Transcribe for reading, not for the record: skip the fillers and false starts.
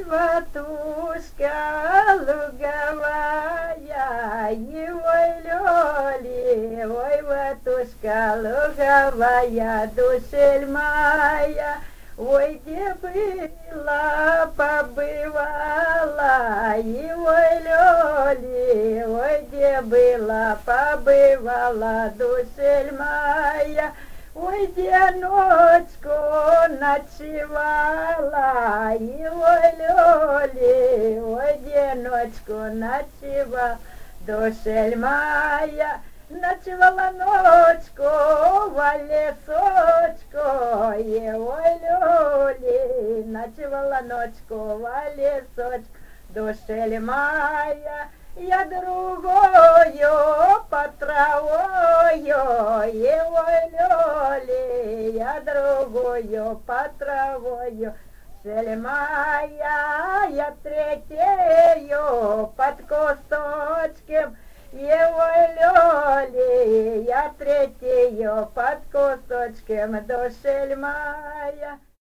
матушка луговая, его лёли, ой, матушка луговая, душель моя, ой, где была, побывала, его лёли, ой, где была, побывала, душель моя, ой, где ночку ночевала, его лёли, ой, где ночку ночевала, душель моя, ночевала ночку в лесочку, его лёли, ночевала ночку в лесочку, душель моя, я другою по травою, его лёли, я другую по травою, душель моя, я третью под кусточком, его лёли, я третью под кусточком, душель моя.